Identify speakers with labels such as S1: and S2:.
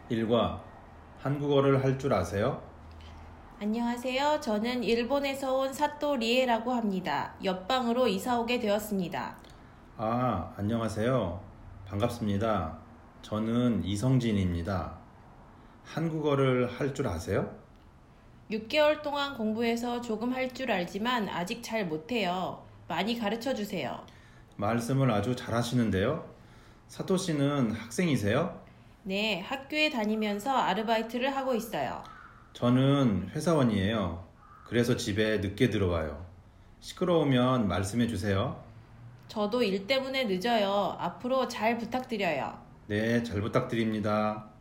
S1: 일과 한국어를 할 줄 아세요?
S2: 안녕하세요. 저는 일본에서 온 사또 리에라고 합니다. 옆방으로 이사 오게 되었습니다.
S1: 안녕하세요. 반갑습니다. 저는 이성진입니다. 한국어를 할 줄 아세요?
S2: 6개월 동안 공부해서 조금 할 줄 알지만 아직 잘 못해요. 많이 가르쳐 주세요.
S1: 말씀을 아주 잘하시는데요. 사토 씨는 학생이세요?
S2: 네, 학교에 다니면서 아르바이트를 하고 있어요.
S1: 저는 회사원이에요. 그래서 집에 늦게 들어와요. 시끄러우면 말씀해 주세요.
S2: 저도 일 때문에 늦어요. 앞으로 잘 부탁드려요.
S1: 네, 잘 부탁드립니다.